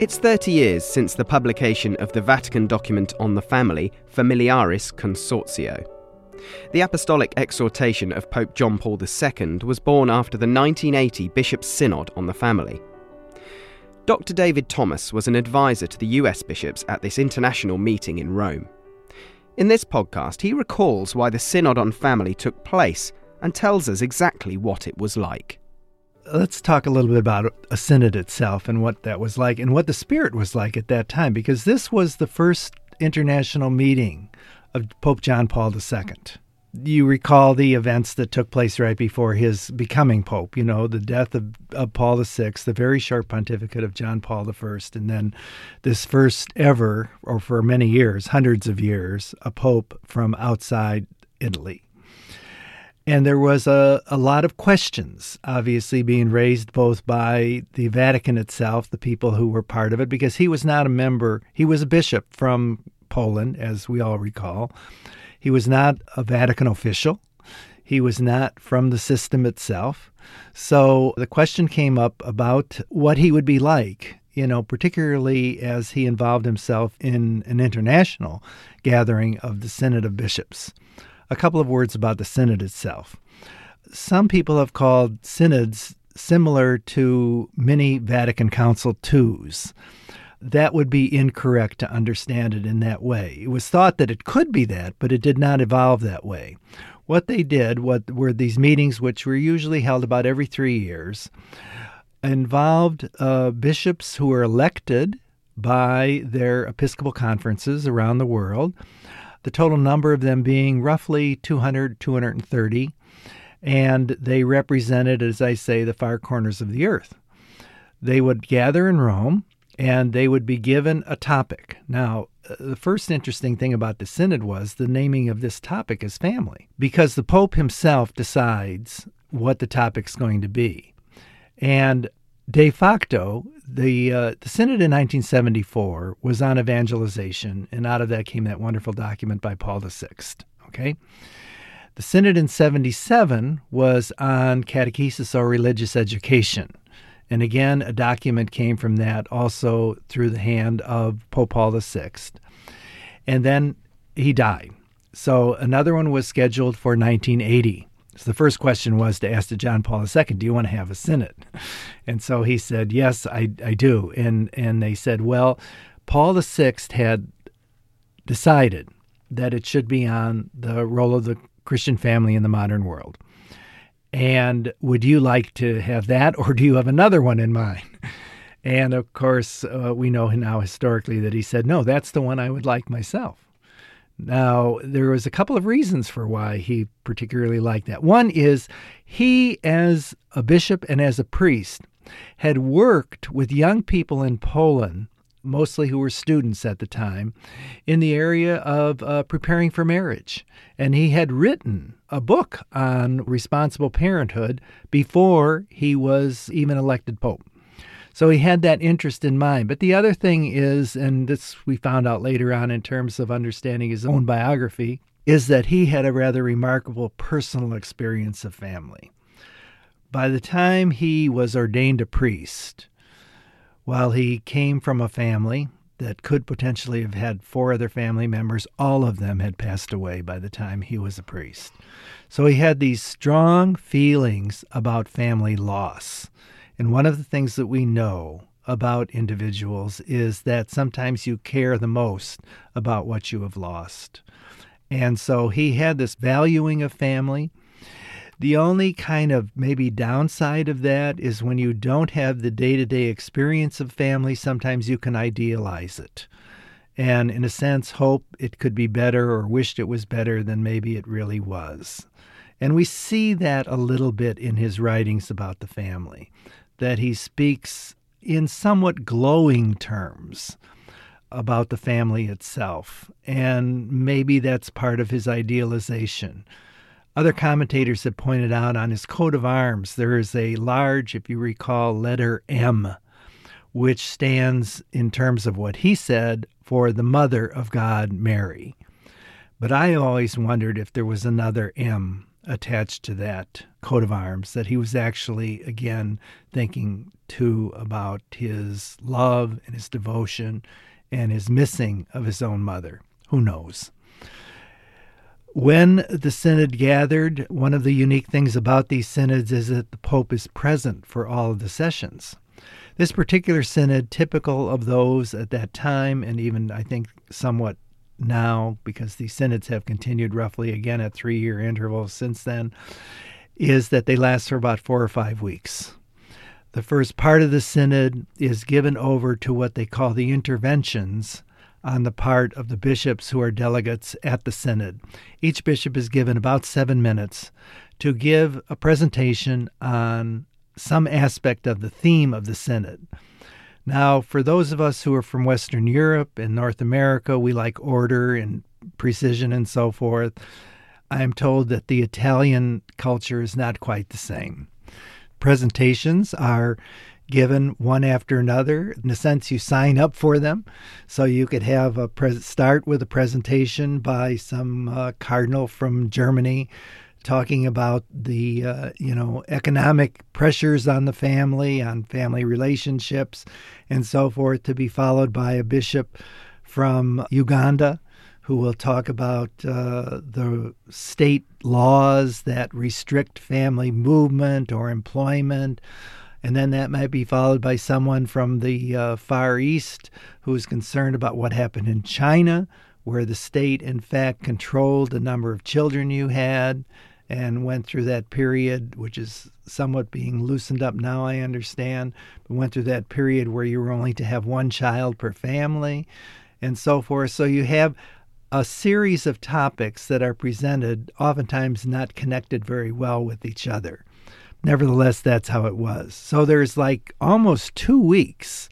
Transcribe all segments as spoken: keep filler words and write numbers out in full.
It's thirty years since the publication of the Vatican document on the family, Familiaris Consortio. The apostolic exhortation of Pope John Paul the Second was born after the nineteen eighty Bishops' Synod on the family. Doctor David Thomas was an advisor to the U S bishops at this international meeting in Rome. In this podcast, he recalls why the Synod on Family took place and tells us exactly what it was like. Let's talk a little bit about a synod itself and what that was like and what the spirit was like at that time, because this was the first international meeting of Pope John Paul the Second. You recall the events that took place right before his becoming pope, you know, the death of, of Paul the Sixth, the very short pontificate of John Paul the First, and then this first ever, or for many years, hundreds of years, a pope from outside Italy. And there was a, a lot of questions, obviously, being raised both by the Vatican itself, the people who were part of it, because he was not a member. He was a bishop from Poland, as we all recall. He was not a Vatican official. He was not from the system itself. So the question came up about what he would be like, you know, particularly as he involved himself in an international gathering of the Synod of Bishops. A couple of words about the Synod itself. Some people have called synods similar to mini Vatican Council twos. That would be incorrect to understand it in that way. It was thought that it could be that, but it did not evolve that way. What they did what were these meetings, which were usually held about every three years, involved uh, bishops who were elected by their episcopal conferences around the world, the total number of them being roughly two hundred, two hundred thirty, and they represented, as I say, the far corners of the earth. They would gather in Rome, and they would be given a topic. Now, the first interesting thing about the Synod was the naming of this topic is family, because the Pope himself decides what the topic's going to be. And de facto, the uh, the Synod in nineteen seventy-four was on evangelization, and out of that came that wonderful document by Paul the Sixth. Okay, the Synod in seventy-seven was on catechesis or religious education, and again, a document came from that also through the hand of Pope Paul the Sixth, and then he died. So another one was scheduled for nineteen eighty. So the first question was to ask to John Paul the Second, do you want to have a synod? And so he said, yes, I, I do. And and they said, well, Paul the Sixth had decided that it should be on the role of the Christian family in the modern world. And would you like to have that, or do you have another one in mind? And of course, uh, we know now historically that he said, no, that's the one I would like myself. Now, there was a couple of reasons for why he particularly liked that. One is he, as a bishop and as a priest, had worked with young people in Poland, mostly who were students at the time, in the area of uh, preparing for marriage. And he had written a book on responsible parenthood before he was even elected pope. So he had that interest in mind. But the other thing is, and this we found out later on in terms of understanding his own biography, is that he had a rather remarkable personal experience of family. By the time he was ordained a priest, while he came from a family that could potentially have had four other family members, all of them had passed away by the time he was a priest. So he had these strong feelings about family loss. And one of the things that we know about individuals is that sometimes you care the most about what you have lost. And so he had this valuing of family. The only kind of maybe downside of that is when you don't have the day-to-day experience of family, sometimes you can idealize it. And in a sense, hope it could be better or wished it was better than maybe it really was. And we see that a little bit in his writings about the family, that he speaks in somewhat glowing terms about the family itself. And maybe that's part of his idealization. Other commentators have pointed out on his coat of arms, there is a large, if you recall, letter M, which stands in terms of what he said for the Mother of God, Mary. But I always wondered if there was another M attached to that coat of arms, that he was actually, again, thinking too about his love and his devotion and his missing of his own mother. Who knows? When the synod gathered, one of the unique things about these synods is that the Pope is present for all of the sessions. This particular synod, typical of those at that time, and even I think somewhat now, because these synods have continued roughly again at three-year intervals since then, is that they last for about four or five weeks. The first part of the synod is given over to what they call the interventions on the part of the bishops who are delegates at the synod. Each bishop is given about seven minutes to give a presentation on some aspect of the theme of the synod. Now, for those of us who are from Western Europe and North America, we like order and precision and so forth. I'm told that the Italian culture is not quite the same. Presentations are given one after another. In a sense, you sign up for them. So you could have a pres- start with a presentation by some uh, cardinal from Germany talking about the, uh, you know, economic pressures on the family, on family relationships, and so forth, to be followed by a bishop from Uganda who will talk about uh, the state laws that restrict family movement or employment. And then that might be followed by someone from the uh, Far East who is concerned about what happened in China, where the state, in fact, controlled the number of children you had and went through that period, which is somewhat being loosened up now, I understand, but went through that period where you were only to have one child per family and so forth. So you have a series of topics that are presented, oftentimes not connected very well with each other. Nevertheless, that's how it was. So there's like almost two weeks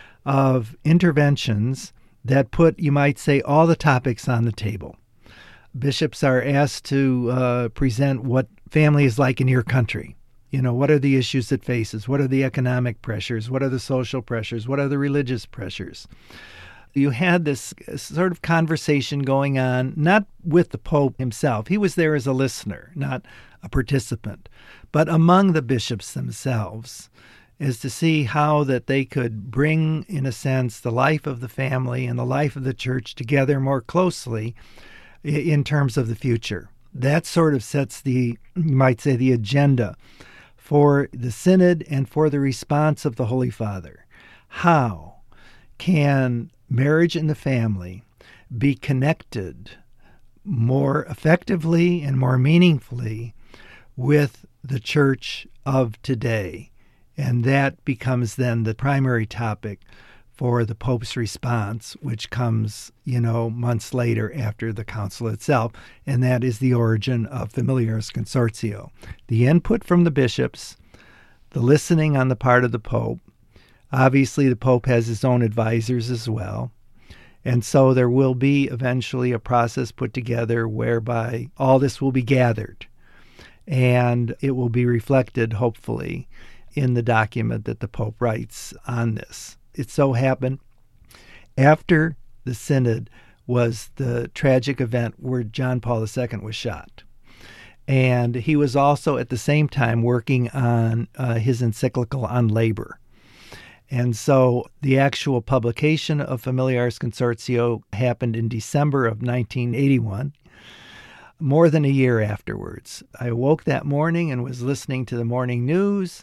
of interventions that put, you might say, all the topics on the table. Bishops are asked to uh, present what family is like in your country. You know, what are the issues it faces? What are the economic pressures? What are the social pressures? What are the religious pressures? You had this sort of conversation going on, not with the Pope himself. He was there as a listener, not a participant, but among the bishops themselves, is to see how that they could bring, in a sense, the life of the family and the life of the church together more closely in terms of the future. That sort of sets the, you might say, the agenda for the synod and for the response of the Holy Father. How can marriage and the family be connected more effectively and more meaningfully with the church of today? And that becomes then the primary topic for the Pope's response, which comes, you know, months later after the council itself, and that is the origin of Familiaris Consortio. The input from the bishops, the listening on the part of the Pope. Obviously, the Pope has his own advisors as well. And so there will be eventually a process put together whereby all this will be gathered, and it will be reflected, hopefully, in the document that the Pope writes on this. It so happened after the synod was the tragic event where John Paul the Second was shot. And he was also at the same time working on uh, his encyclical on labor. And so the actual publication of Familiaris Consortio happened in December of nineteen eighty-one, more than a year afterwards. I awoke that morning and was listening to the morning news,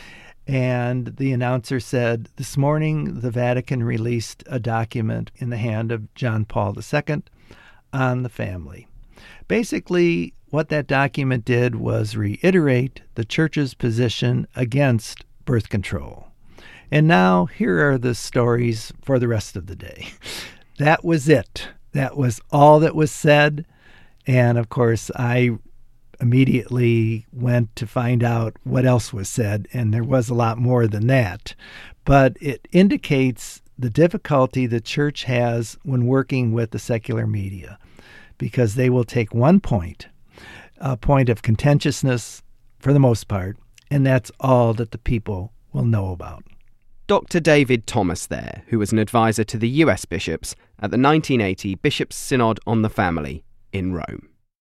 and the announcer said, this morning the Vatican released a document in the hand of John Paul the Second on the family. Basically, what that document did was reiterate the Church's position against birth control. And now here are the stories for the rest of the day. That was it. That was all that was said. And of course, I immediately went to find out what else was said, and there was a lot more than that. But it indicates the difficulty the church has when working with the secular media, because they will take one point, a point of contentiousness for the most part, and that's all that the people will know about. Doctor David Thomas there, who was an advisor to the U S bishops at the nineteen eighty Bishops' Synod on the Family in Rome.